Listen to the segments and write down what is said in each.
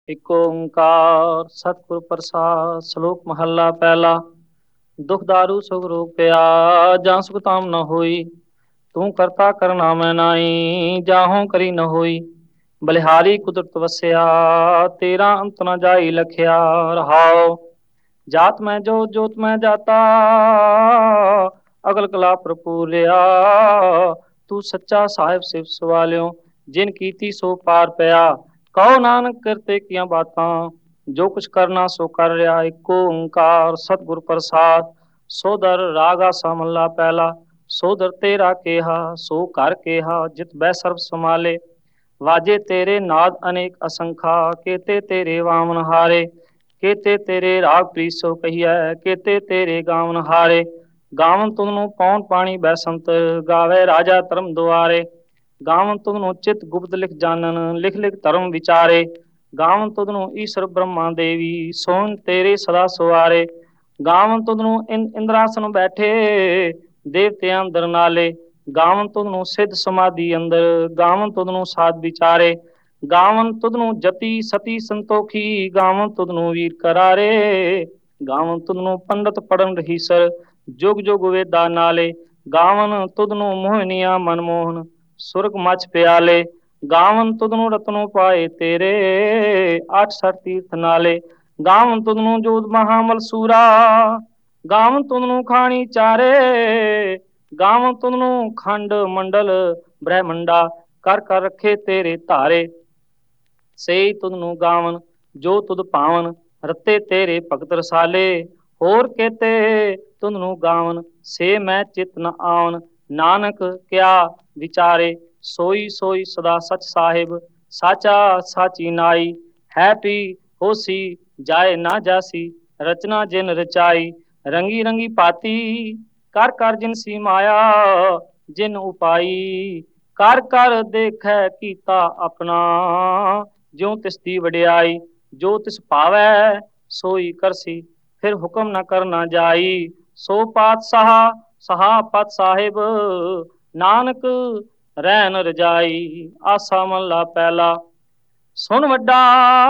ਇੱਕ ਓੰਕਾਰ ਸਤਿਗੁਰ ਪ੍ਰਸਾਦ। ਸ਼ਲੋਕ ਮਹੱਲਾ ਪਹਿਲਾ। ਦੁਖ ਦਾਰੂ ਸੁਖ ਰੋਗ ਪਿਆ, ਜਾਂ ਸੁਖ ਤਾਮ ਨ ਹੋਈ। ਤੂੰ ਕਰਤਾ ਕਰਨਾ ਮੈਂ ਨਾਈ, ਜਾਹੋਂ ਕਰੀ ਨ ਹੋਈ। ਬਲਿਹਾਰੀ ਕੁਦਰਤ ਵਸਿਆ, ਤੇਰਾ ਅੰਤ ਨ ਜਾਈ ਲਖਿਆ। ਰਹਾਉ ਜਾਤ ਮੈਂ ਜੋਤ ਜੋਤ ਮੈਂ ਜਾਤਾ, ਅਗਲ ਕਲਾ ਭਰਪੂਰਿਆ। ਤੂੰ ਸੱਚਾ ਸਾਹਿਬ ਸਿਫਤ ਸਵਾਲਿਓ, ਜਿਨ ਕੀਤੀ ਸੋ ਪਾਰ ਪਿਆ। ਕਹੋ ਨਾਨਕ ਕਰਤੇ ਕੀਆਂ ਬਾਤਾਂ, ਜੋ ਕੁਛ ਕਰਨਾ ਸੋ ਕਰ ਰਿਹਾ। ਇੱਕੋ ਓੰਕਾਰ ਸਤਿਗੁਰ ਪ੍ਰਸਾਦ। ਸੋਦਰ ਰਾਗ ਆਸਾ ਮਹੱਲਾ ਪਹਿਲਾ। ਸੋਦਰ ਤੇਰਾ ਕੇਹਾ ਸੋ ਘਰ ਕੇਹਾ, ਜਿਤ ਬਹਿ ਸਰਬ ਸਮਾਲੇ। ਵਾਜੇ ਤੇਰੇ ਨਾਦ ਅਨੇਕ ਅਸੰਖਾ, ਕੇਤੇ ਤੇਰੇ ਵਾਮਨ ਹਾਰੇ। ਕੇਤੇ ਤੇਰੇ ਰਾਗ ਪ੍ਰੀਤ ਸੋ ਕਹੀਐ, ਕੇਤੇ ਤੇਰੇ ਗਾਵਨ ਹਾਰੇ। ਗਾਵਨ ਤੁਧ ਨੂੰ ਪੌਣ ਪਾਣੀ ਬੈ ਸੰਤਰ, ਗਾਵੇ ਰਾਜਾ ਧਰਮ ਦੁਆਰੇ। ਗਾਵਨ ਤੁਧ ਨੂੰ ਚਿਤ ਗੁਪਤ ਲਿਖ ਜਾਣਨ, ਲਿਖ ਲਿਖ ਧਰਮ ਵਿਚਾਰੇ। ਗਾਵਨ ਤੁਧ ਨੂੰ ਈਸ਼ਰ ਬ੍ਰਹਮਾ ਦੇਵੀ, ਸੋਹਣ ਤੇਰੇ ਸਦਾ ਸਵਾਰੇ। ਗਾਵਨ ਤੁਧ ਨੂੰ ਇੰਦਰਾਸਨ ਬੈਠੇ, ਦੇਵਤਿਆਂ ਅੰਦਰ ਨਾਲੇ। ਗਾਵਨ ਤੁਧ ਨੂੰ ਸਿੱਧ ਸਮਾਧੀ ਅੰਦਰ, ਗਾਵਨ ਤੁਧ ਨੂੰ ਸਾਧ ਵਿਚਾਰੇ। ਗਾਵਨ ਤੁਧ ਨੂੰ ਜਤੀ ਸਤੀ ਸੰਤੋਖੀ, ਗਾਵਨ ਤੁਧ ਨੂੰ ਵੀਰ ਕਰਾਰੇ। ਗਾਵਨ ਤੁਧ ਨੂੰ ਪੰਡਤ ਪੜਨ ਰਹੀਸਰ, ਜੁਗ ਜੁਗ ਵੇਦਾ ਨਾਲੇ। ਗਾਵਨ ਤੁਧ ਨੂੰ ਮੋਹਨੀਆਂ ਮਨਮੋਹਨ, ਸੁਰਗ ਮਛ ਪਿਆਲੇ। ਗਾਵਨ ਤੁਧ ਨੂੰ ਰਤਨੋ ਪਾਏ ਤੇਰੇ, ਅੱਠ ਸਠ ਤੀਰਥ ਨਾਲੇ। ਗਾਵਨ ਤੁਧ ਨੂੰ ਜੋਤ ਮਹਾਮਲ ਸੂਰਾ, ਗਾਵਨ ਤੁਧ ਨੂੰ ਖਾਣੀ ਚਾਰੇ। ਗਾਵਨ ਤੁਧ ਨੂੰ ਖੰਡ ਮੰਡਲ ਬ੍ਰਹਮੰਡਾ, ਕਰ ਕਰ ਰੱਖੇ ਤੇਰੇ ਧਾਰੇ। ਸਈ ਤੁਧ ਨੂੰ ਗਾਵਨ ਜੋ ਤੁਧ ਭਾਵਨ, ਰਤੇ ਤੇਰੇ ਭਗਤ ਰਸਾਲੇ। ਹੋਰ ਕੇਤੇ ਤੁਧ ਨੂੰ ਗਾਵਨ, ਸੇ ਮੈਂ ਚਿਤ ਨ ਆਵਨ। ਨਾਨਕ ਕਿਆ ਵਿਚਾਰੇ, ਸੋਈ ਸੋਈ ਸਦਾ ਸਚ ਸਾਹਿਬ। ਸਾਚਾ ਸਾਚੀ ਨਾਈ, ਹੈ ਪੀ ਹੋਸੀ ਜਾਏ ਨਾ ਜਾਸੀ। ਰਚਨਾ ਜਿਨ ਰਚਾਈ, ਰੰਗੀ ਰੰਗੀ ਭਾਤੀ। ਕਰ ਕਰ ਜਿਨ ਸੀ ਮਾਇਆ, ਜਿਨ ਉਪਾਈ। ਕਰ ਕਰ ਦੇਖੈ ਕੀਤਾ ਆਪਣਾ, ਜਿਉ ਤਿਸ ਦੀ ਵਡਿਆਈ। ਜੋ ਤਿਸ ਭਾਵੈ ਸੋਈ ਕਰਸੀ, ਫਿਰ ਹੁਕਮ ਨ ਕਰਨਾ ਜਾਈ। ਸੋ ਪਾਤਸ਼ਾਹ ਸਹਾ ਪਤ ਸਾਹਿਬ, ਨਾਨਕ ਰਹਿ ਨ ਰਜਾਈ। ਆਸਾ ਮਹੱਲਾ ਪਹਿਲਾ। ਸੁਣ ਵੱਡਾ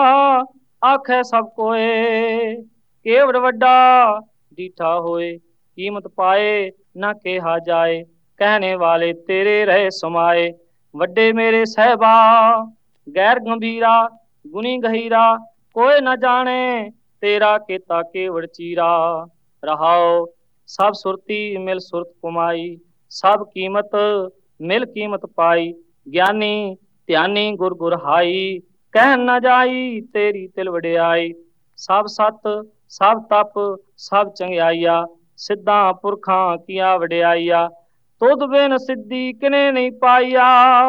ਆਖੈ ਸਭ ਕੋਏ, ਕੇਵੜ ਵੱਡਾ ਡੀਠਾ ਹੋਏ। ਕੀਮਤ ਪਾਏ ਨਾ ਕਿਹਾ ਜਾਏ, ਕਹਿਣੇ ਵਾਲੇ ਤੇਰੇ ਰਹੇ ਸਮਾਏ। ਵੱਡੇ ਮੇਰੇ ਸਹਿਬਾ ਗੈਰ ਗੰਭੀਰਾ, ਗੁਣੀ ਗਹੀਰਾ। ਕੋਈ ਨਾ ਜਾਣੇ ਤੇਰਾ ਕੀਤਾ ਕੇਵੜ ਚੀਰਾ। ਰਹਾਉ ਸਭ ਸੁਰਤੀ ਮਿਲ ਸੁਰਤ ਕਮਾਈ, ਸਭ ਕੀਮਤ ਮਿਲ ਕੀਮਤ ਪਾਈ। ਗਿਆਨੀ ਧਿਆਨੀ ਗੁਰ ਗੁਰ ਹਾਈ, ਕਹਿ ਨ ਜਾਈ ਤੇਰੀ ਤਿਲ ਵਡਿਆਈ। ਸਭ ਸਤ ਸਭ ਤਪ ਸਭ ਚੰਗਿਆਈਆ, ਸਿੱਧਾਂ ਪੁਰਖਾਂ ਕੀਆ ਵਡਿਆਈਆ। ਤੁਧ ਬਿਨ ਸਿੱਧੀ ਕਿਨੇ ਨਹੀਂ ਪਾਈਆ,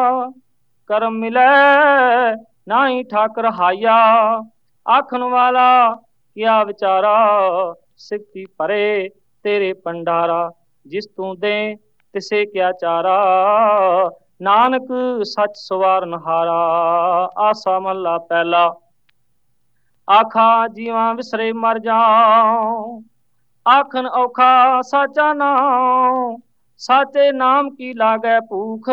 ਕਰਮ ਮਿਲੈ ਨਾਹੀ ਠਾਕਰ ਹਾਈਆ। ਆਖਣ ਵਾਲਾ ਕੀਆ ਵਿਚਾਰਾ, ਸਿਫਤੀ ਭਰੇ ਤੇਰੇ ਭੰਡਾਰਾ। ਜਿਸ ਤੂੰ ਦੇ ਤਿਸੇ ਕਿਆ ਚਾਰਾ, ਨਾਨਕ ਸੱਚ ਸਵਾਰਨ ਹਾਰਾ। ਆਸਾ ਮਹੱਲਾ ਪਹਿਲਾ। ਆਖਾ ਜੀਵਾਂ ਵਿਸਰੇ ਮਰ ਜਾਉ, ਆਖਣ ਔਖਾ ਸਾਚਾ ਨਾਉ। ਸਾਚੇ ਨਾਮ ਕੀ ਲਾਗੈ ਭੂਖ,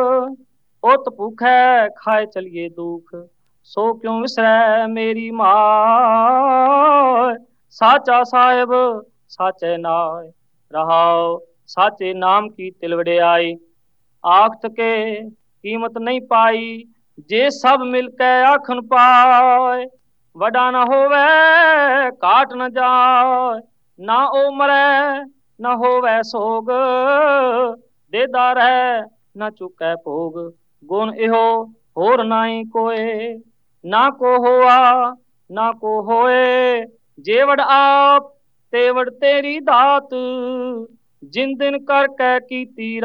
ਉਤ ਭੂਖੈ ਖਾਏ ਚਲੀਏ ਦੁਖ। ਸੋ ਕਿਉ ਵਿਸਰੈ ਮੇਰੀ ਮਾਇ, ਸਾਚਾ ਸਾਹਿਬ ਸਾਚੇ ਨਾਇ। ਰਹਾਉ ਸਾਚੇ ਨਾਮ ਕੀ ਤਿਲ ਵਡਿਆਈ। ਆਖਤ ਕੇ ਕੀਮਤ ਨਹੀਂ ਪਾਈ, ਜੇ ਸਭ ਮਿਲ ਕੇ ਆਖਣ ਪਾਏ। ਵੱਡਾ ਨਾ ਹੋਵੇ ਘਾਟ ਨ ਜਾਏ, ਨਾ ਉਹ ਮਰੈ ਨਾ ਹੋਵੇ ਸੋਗ। ਦੇਦਾ ਰਹਿ ਨਾ ਚੁਕੈ ਭੋਗ, ਗੁਣ ਇਹੋ ਹੋਰ ਨਾਹੀ ਕੋਏ। ਨਾ ਕੋ ਹੋਆ ਨਾ ਕੋ ਹੋਏ, ਜੇਵੜ ਆਪ ਤੇਵੜ ਤੇਰੀ ਦਾਤ। ਜਿਨ ਦਿਨ ਕਰਕੇ ਕੀਤੀ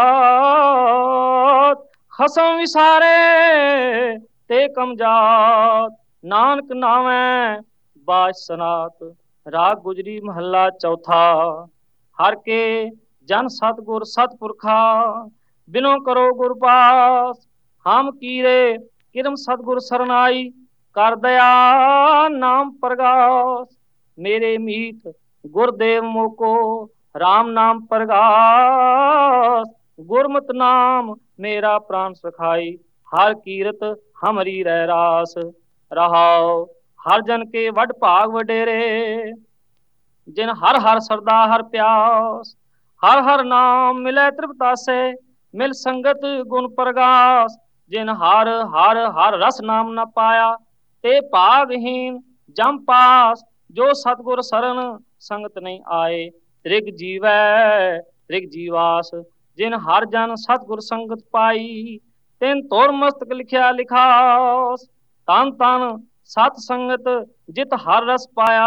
ਰਾਤ, ਖਸਮ ਵਿਸਾਰੇ ਤੇ ਕਮ ਜਾਤ। ਨਾਨਕ ਨਾਵੈ ਬਾਜ ਸਨਾਤ। ਰਾਗ ਗੁਜਰੀ ਮਹੱਲਾ ਚੌਥਾ। ਹਰ ਕੇ ਜਨ ਸਤਗੁਰ ਸਤਪੁਰਖਾ, ਬਿਨੋ ਕਰੋ ਗੁਰ ਪਾਸ। ਹਮ ਕੀਰੇ ਕਿਰਮ ਸਤਗੁਰ ਸਰਨਾਈ, ਕਰ ਦਇਆ ਨਾਮ ਪ੍ਰਗਾਸ। ਮੇਰੇ ਮੀਤ ਗੁਰਦੇਵ ਮੋਕੋ, ਰਾਮ ਨਾਮ ਪ੍ਰਗਾਸ। ਗੁਰਮਤਿ ਨਾਮ ਮੇਰਾ ਪ੍ਰਾਨ ਸਖਾਈ, ਹਰ ਕੀਰਤ ਹਮਰੀ ਰਹਿ ਰਾਸ। रहाओ हर जन के वड भाग वडेरे, जिन हर हर सरदा हर प्यास, हर हर नाम मिले तृप्ता से, मिल संगत गुण प्रगास, जिन हर हर हर रस नाम न पाया, ते भागहीन जम पास, जो सतगुर शरण संगत नहीं आए, त्रिग जीवै त्रिग जीवास, जिन हर जन सतगुर संगत पाई, तिन तोर मस्तक लिखिया लिखास, तन तन सत संगत जित हर रस पाया,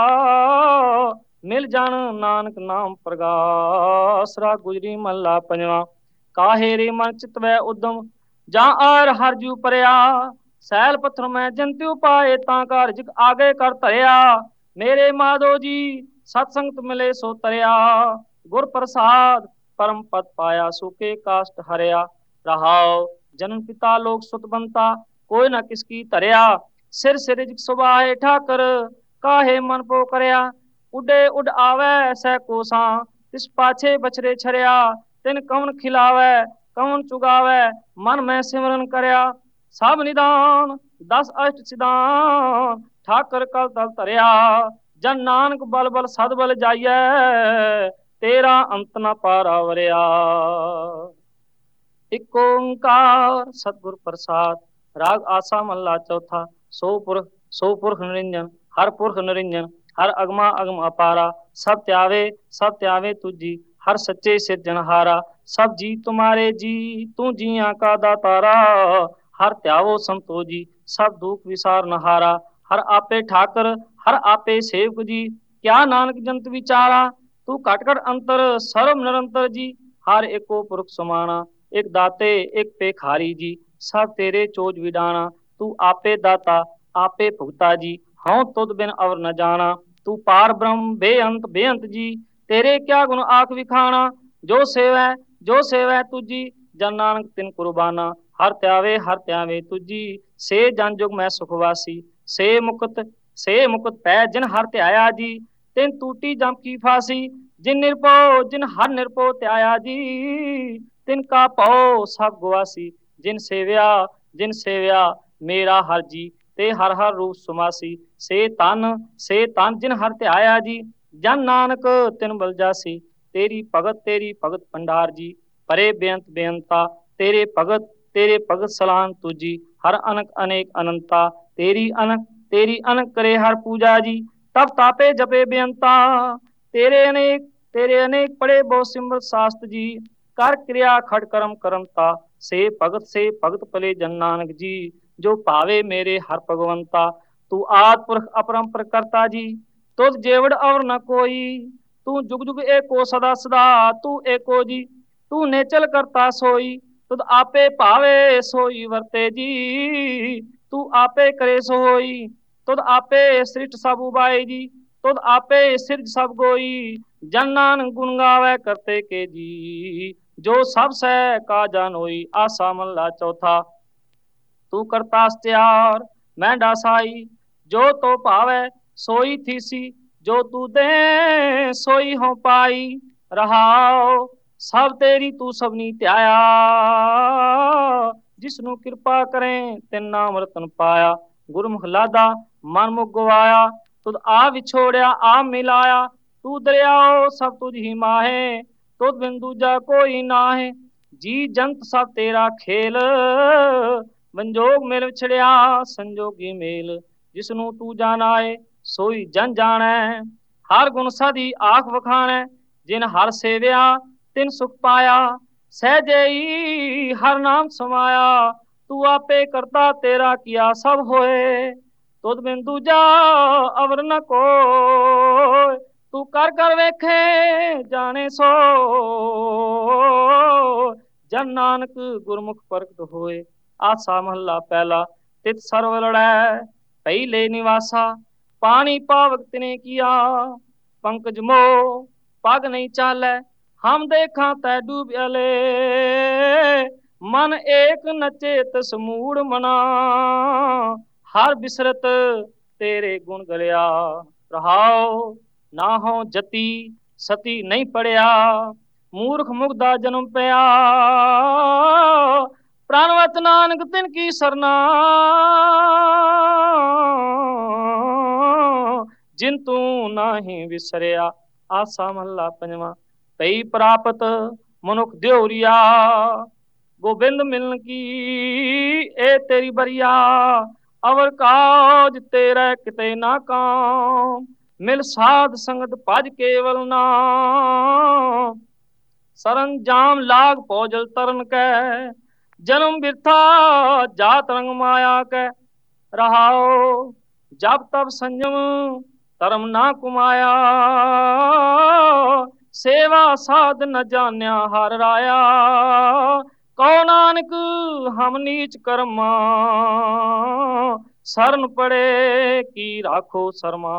मिल जान नानक नाम प्रगास। राग गुजरी महला पंजवा। काहे रे मन चित वै उदम, जा आर हर जू परया, सैल पत्थर में जंत्यु पाए, ता कार जिक आगे कर धरया, मेरे माधो जी सत्संगत मिले सो तरया, गुर प्रसाद परम पद पाया, सुखे काष्ट हरया, रहाओ जन्म पिता लोक सुत बनता, कोई न किसकी तरया, सिर सिर जिक सुबाहे ठाकर, काहे मन पो करया, उडे उड आवे सह कोसा, तिस पाछे बछरे छरया, तिन कौन खिलावे कौन चुगावे, मन में सिमरन करया, सब निदान दस अष्ट सिदान, ठाकर कल तल तरया, जन नानक बल बल सद बल जाइए, तेरा अंत न पारावरिया। एक ओंकार सतगुर प्रसाद। राग आसा महला चौथा। सो पुरख निरंजन, हर पुरख निरंजन, हर अगमा अगम अपारा, सब त्यावे तुझी, हर सच्चे सिरजनहारा, सब जी तुम्हारे जी, तू जिया का दातारा, हर त्यावो संतो जी, सब दुख विसार नहारा, हर आपे ठाकर हर आपे सेवक जी, क्या नानक जंत विचारा, तू कट कट अंतर सर्व निरंतर जी, हर एको पुरख समाना, एक दाते एक पेखारी जी, सब तेरे चोज विडाना, तू आपे दाता आपे भुगता जी, हाँ तुद बिन अवर न जाना, तू पार ब्रह्म बेअंत जी, तेरे क्या गुण आख विखाना, जो सेवै तुझी, जन नानक तिन कुर्बाना, हर त्यावे तुझी, से जन जुग मैं सुखवासी, से मुकुत पै जिन हर त्याया जी, तिन टूटी जम की फांसी, जिन हर निरपो त्याया जी, तिनका पाओ सब गुआसी, जिन सेव्या मेरा हर जी, ते हर हर रूप सुमासी, से तन जिन हर त्याया जी, जन नानक तिन बल जासी, तेरी भगत भंडार जी, परे बेअंत बेअंता, तेरे भगत सलान तुझी, हर अनक अनेक अनंता, तेरी अनक करे हर पूजा जी, तब तापे जपे बेअंता, तेरे अनेक पड़े बहु सिमरत शास्त्र जी, कर क्रिया खड़ करम करमता, से भगत पले जन नानक जी, जो पावे मेरे हर भगवंता, तू आद पुरख अपरंपर करता जी, तुझ जेवड़ और न कोई, तू जुग जुग एको सदा सदा, तू एको जी, तू नेचल करता सोई, तुद आपे पावे सोई वर्ते जी, तू आपे करे सोई, तुद आपे सृष्ट सब उबाई जी, तुद आपे सिरज सब गोई, जन नानक गुण गावे करते के जी, जो सब सह का जान होई। आसा महला चौथा। तू करतास त्यार मैं डासाई, जो तो पावे सोई थीसी, जो तू दे सोई हो पाई, रहाओ सब तेरी तू सबनी त्याया, जिसनु कृपा करें तिन नाम रतन पाया, गुरमुख लादा मन मुख गवाया, तुद आ विछोड़या आ मिलाया, तू दरियाओ सब तुझ ही माहे, तुद बिन दूजा कोई नाहे, जी जंत सब तेरा खेल, संजोग मेल विछड़िया संजोगी मेल, जिसनु तू जानाए सोई जन जानै, हर गुण सदी आख वखानै, जिन हर सेव्या तिन सुख पाया, सहजई हर नाम समाया, तू आपे करता तेरा किया सब होए, तुद बिन दूजा अवर न कोय, तू कर वेखे जाने सो, जन नानक गुरमुख प्रगट होए। आसा महला पहला। तित सर्व लड़ै पहले निवासा, पानी पावक तिने किया, पंकज मो पग नहीं चालै, हम देखा तै डूबले, मन एक नचेत समूड मना, हर बिसरत तेरे गुण गलिया, रहाओ ना हो जति सती नहीं पड़िया, मूर्ख मुग्धा जन्म पया, प्राणवत नानक तिन की सरना, जिन तू नाही विसरिया। आसा महला पंजवा। पई प्राप्त मनुख देवरिया, गोबिंद मिलन की ए तेरी बरिया। अवर काज तेरा किते ना काम, मिल साध संगत भज केवल नाम। सरंजाम लाग पौजल तरन कै, जन्म बिरथा जात रंग माया कै। रहाओ जब तब संयम धर्म ना कुमाया, सेवा साध न जान्या हर राया। कहो नानक हम नीच कर्मा, शरण पड़े की राखो शर्मा।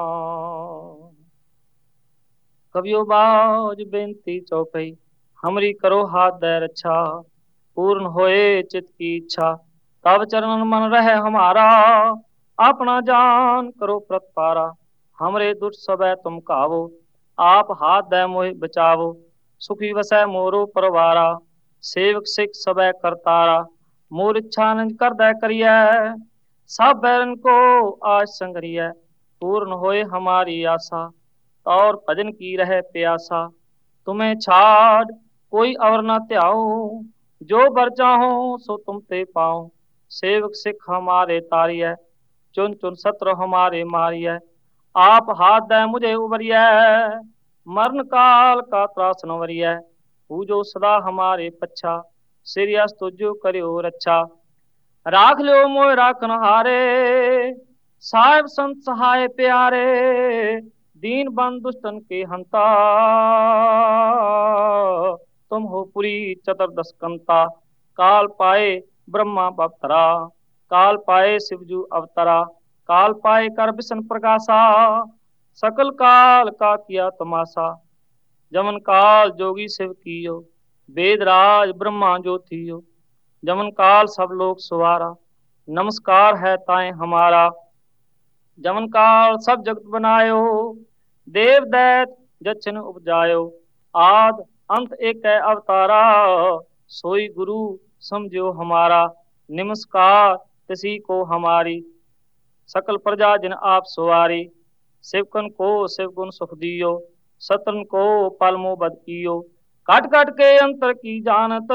कवियो बाज बेनती चौपई, हमरी करो हाथ दे रक्षा। पूर्ण होए चित की इच्छा, तब चरणन मन रहे हमारा। अपना जान करो प्रतपारा, हमरे दुष्ट सबे तुम कावो। आप हाथ दे मोहि बचावो, सुखी वसै मोरो परवारा। सेवक सिख सबे करतारा, मोर इच्छा निज कर दे करियै। सब बैरन को आज संगरियै, पूर्ण होए हमारी आशा। और भजन की रहे प्यासा, तुम्हें छाड़ कोई और न त्याओ। जो बर चाहो सो तुम ते पाओ। सेवक सिख हमारे तारिय, चुन चुन सत्र हमारे मारिय। आप हाथ दे मुझे उबरिय, मरण काल का त्रास न वरिय। पूजो सदा हमारे पच्छा, सिरियस तुझो करियो रक्षा। राख लो मोह राखन हारे, साहिब संत सहाय प्यारे। दीन बंद दुष्टन के हंता, तुम हो पुरी चतुर्दश कंता। काल पाए ब्रह्मा बवतरा, काल पाए शिवजू अवतरा। काल पाए कर बिशन प्रकाशा, सकल काल का किया तमाशा। जमन काल जोगी शिव कियो, वेद राज ब्रह्मा जो थियो। जमन काल सब लोग सुवारा, नमस्कार है ताए हमारा। जमन काल सब जगत बनायो, देव दैत जछन उपजायो। आद अंत एक है अवतारा, सोई गुरु समझो हमारा। नमस्कार किसी को हमारी, सकल प्रजा जिन आप सुवारी। शिवकन को शिव गुण सुख दियो, सतन को पलमो बद कियो। काट काट के अंतर की जानत,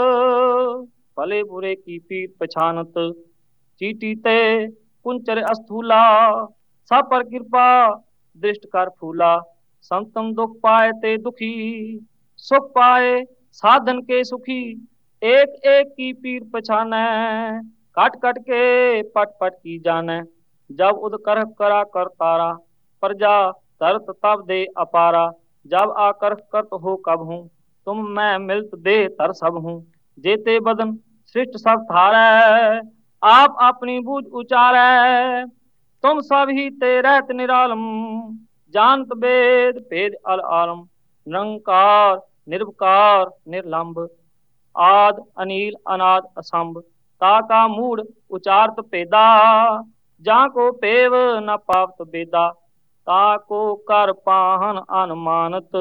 भले बुरे की पीठ पछानत। चीटी ते कुंचर अस्थूला, सब पर कृपा दृष्ट कर फूला। संतम दुख पाए ते दुखी, सुख पाए साधन के सुखी। एक एक की पीर पछाने, काट काट के पट पट की जाने। जब उद कर करा कर तारा, प्रजा तरत तब दे अपारा। जब आकर करत हो कब हूँ, तुम मैं मिलत दे तर सब हूँ। जेते बदन सृष्ट सब थारै, आप अपनी बूझ उचारै। तुम सब ही ते रहत निरालम, जानत वेद भेद अल आलम। निरंकार निर्विकार निर्लंब, आद अनिल अनाद असंभ। ताका मूड उचारत पेदा, जाको पेव न पावत बेदा। ताको कर पाहन अनुमानत,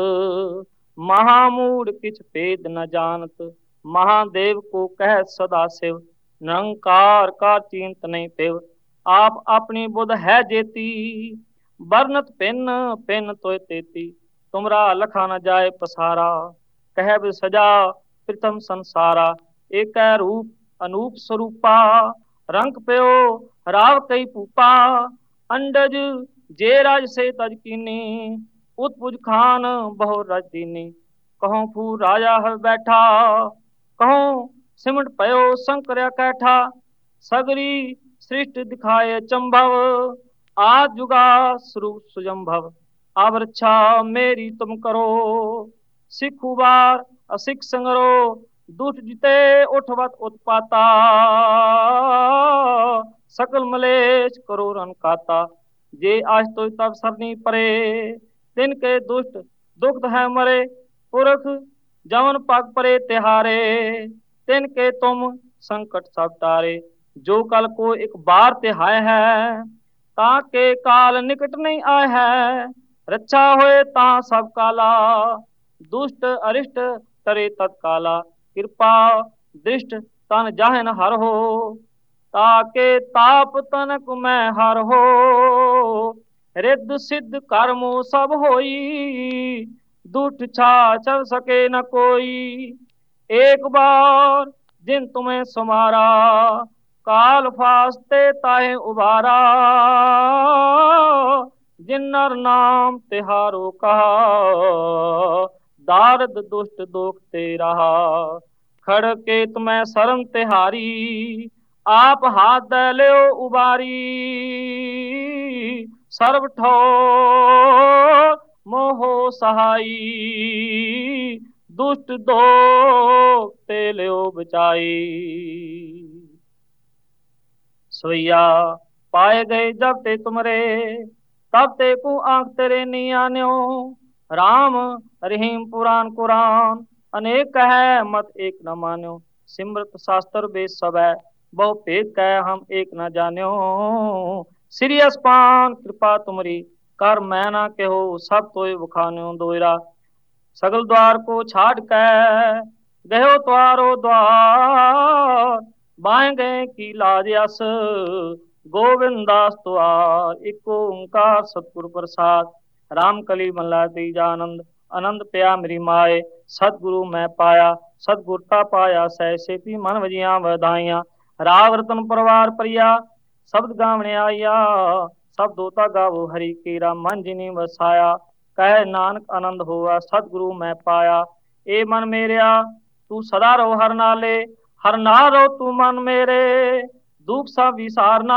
महामूड किछ भेद न जानत। महादेव को कह सदा शिव, निरंकार का चिंत नहीं पेव। आप अपनी बुध है जेती, बरनत पिन पिन तोय तेती। तुमरा लखा न जाए पसारा, कहब सजा प्रथम संसारा। एक रूप अनूप स्वरूपा, रंग प्यो राव कई पूपा। अंडज जे राज से तज कीनी, उत्पुज खान बहु रज दीनी। कहूँ फू राजा हर बैठा, कहूँ सिमट पयो शंकर कैठा। सगरी सृष्टि दिखाए चंभव, आज जुगा स्वरूप सुजम्भव। अब रक्षा मेरी तुम करो, सिख उबार असिख संगरो। दुष्ट जिते उठवत उत्पाता, सकल मलेश करो रन काता। जे आज तो तब सरनी परे, तिनके दुष्ट दुख है मरे। पुरख जवन पग परे तिहारे, तिनके तुम संकट सब टारे। जो कल को एक बार तिहाय है, ताके काल निकट नहीं आए है। रक्षा होए ता सब काला, दुष्ट अरिष्ट तरे तत्काला। कृपा दृष्ट तन जाहन हर हो, ताके ताप तनक में हर हो। रिद्ध सिद्ध कर्मो सब होई, दुष्ट छा चल सके न कोई। एक बार जिन तुम्हें समारा, काल फास्ते ताहे उबारा। जिन नर नाम तिहारो कहा, दारद दुष्ट दोखते रहा। खड़ के तुम्हें शरण तिहारी, आप हाथ दे ले उबारी। सर्व ठोर मोहो सहाई, दुष्ट दो तेले बचाई। सोइया पाए गए जब ते तुमरे, तब ते को आंख तेरे नहीं आन्यो। राम रहीम पुराण कुरान, अनेक है मत एक न मान्यो। सिमरत शास्त्र वेद सब है, बहु भेद कह हम एक न जान्यो। श्री अस्पान कृपा तुमरी, कर मैं ना कहो सब तोय बखान्यो दोयरा। सगल द्वार को छाड़ के गयो द्वारो द्वार, बाएं गए की लाज यस गोविंदास द्वार। एक ओंकार सतगुरु प्रसाद, राम कली मल्ला तीजानंद। आनंद पया मेरी माए, सतगुरु मैं पाया। सतगुरता पाया सह सेती मन वजिया वधाइया। राव रतन परिवार परिया, शब्द गावने आया। सब दोता गावो हरि केरा, मन जिनी वसाया। कह नानक आनंद हुआ सतगुरु मैं पाया। ए मन मेरिया तू सदा रहो हर नाले, हर नारो तू मन मेरे। दुख सा विसारना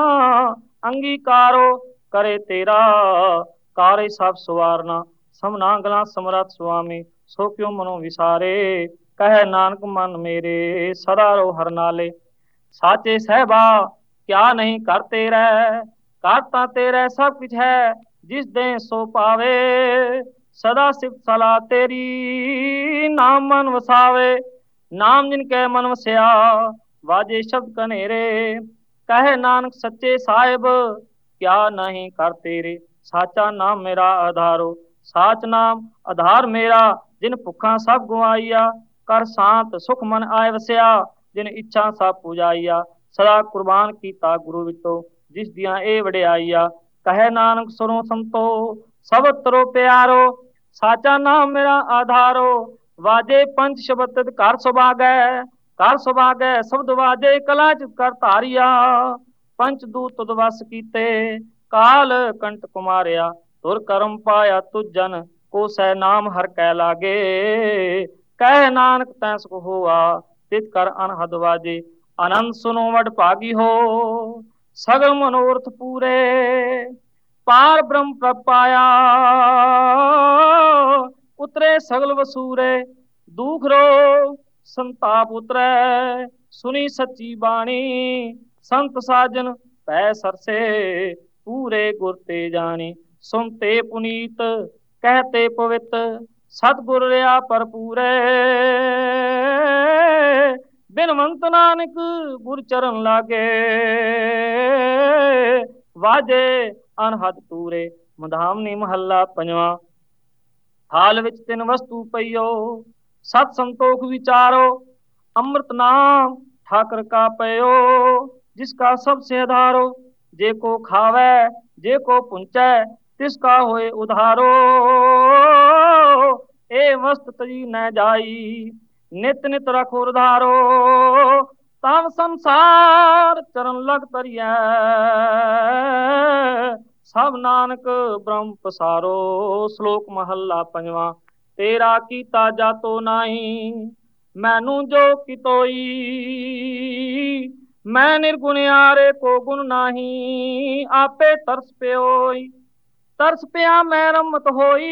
अंगीकारो करे तेरा, कार्य सब सुवारना। समना गला समरथ स्वामी, सो क्यों मनो विसारे। कह नानक मन मेरे सदा रहो हर नाले। साचे सहबा क्या नहीं करते रह, करता तेरे सब कुछ है जिस दे सो पावे। सदा सिफ सलाह तेरी नाम मन वसावे। नाम जिनके मन वसया, वाजे शब्द कनेरे। कहे नानक सच्चे साहिब क्या नहीं करते रे। साचा नाम मेरा आधारो, साच नाम आधार मेरा। जिन भुखा सब गुआइया, कर शांत सुख मन आय वसया। जिन इच्छा सब पुजाइया, सदा कुर्बान कीता गुरु विचो। जिस दिया ए वड्याइया, कहे नानक सुनो संतो सब तरो प्यारो। साचा नाम मेरा आधारो, वाजे पंच शब्द घर सुभागै। घर सुभागै शब्द वाजे, कला चित कर धारिया। पंच दूत तुद वस कीते, काल कंट कुमारिया। तुर करम पाया तुझ जन, को सह नाम हर कै लागे। कह नानक तै सुख हुआ, तित कर अनहद वाजे। आनंद सुनो वड भागी हो, सगल मनोरथ पूरे। पार ब्रह्म प्रभ पाया, उतरे सगल वसूरे। दुख रो संताप उतरै, सुनी सच्ची बाणी। संत साजन पै सरसे, पूरे गुर ते जानी। सुनते पुनीत कहते पवित, सतगुर रहा भरपूरे। बिनवंत नानक गुर चरण लागे, वाजे अनहद तूरे। मधामनी महला पंजवा। थाल विच तिन वस्तु पइयो, सत संतोख विचारो। अमृत नाम ठाकर का पयो, जिसका सबसे आधारो। जे को खावे जे को पुंचै, तिसका होए उधारो। ए वस्त तजी न जाई, नित नित रखो धारो। तब संसार चरण लग तरिया, सब नानक ब्रह्म पसारो। श्लोक महला पंजवा। तेरा कीता जातो नाही, मैनू जो कितोई। मैं निर्गुण यारे को गुण नाही, आपे तरस प्योई। तरस पिया मैं रमत होई,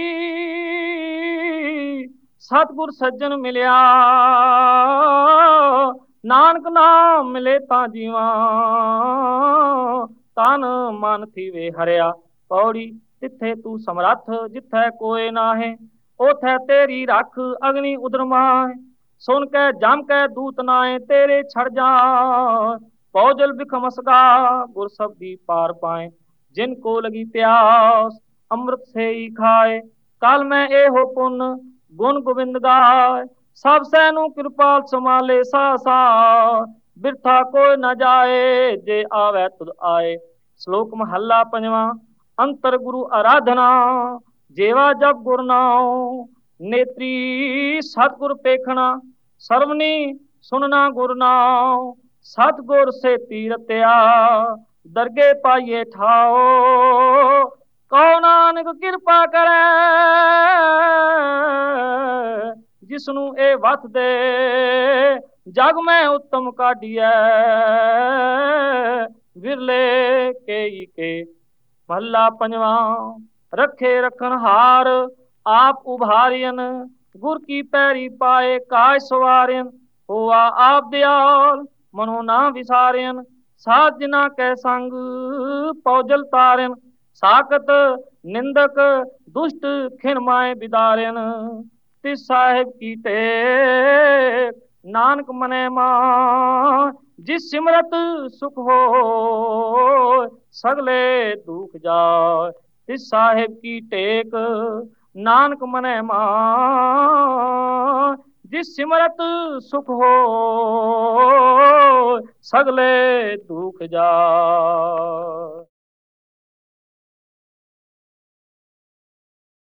सतगुर सज्जन मिलिया। नानक नाम मिले ता जीवा, तन मन थीवे हरिया। पौड़ी तिथे तू समरथ, जिथे कोय नाहे। ओथे तेरी रख अग्नि उदर माहे। सुन के जम के दूत नाए, तेरे छड़ जा। पौजल बिखमसगा गुर शब्दी पार पाए। जिनको लगी प्यास अमृत से ही खाए। काल में ए हो पुन गुण गोविंद गाय। सब सैनु कृपाल संभाले सासा, बिरथा कोई न जाए जे आवे तुद आए। श्लोक महला पंजवा। अंतर गुरु आराधना जेवा जब गुर नाम, नेत्री सतगुर पेखना सर्वनी सुनना गुर नाम, सतगुर से तीरत्या दरगे पाइए ठाओ, कहो नानक किरपा करे जिसनू ए वत दे, जग में उत्तम काढ़िए विरले के महला पंजवा। रखे रखन हार आप उभारियन, गुर की पैरी पाए काय सवारियन, हुआ आप दयाल मनो ना विसारियन, साथ जिना कै संग पौजल तारियन, साकत निंदक दुष्ट खिन माए बिदारियन, तिस साहिब की टेक नानक मने मान, जिस सिमरत सुख हो सगले दुख जाय, तिस साहिब की टेक नानक मने मान, जिस सिमरत सुख हो सगले दुख जाय।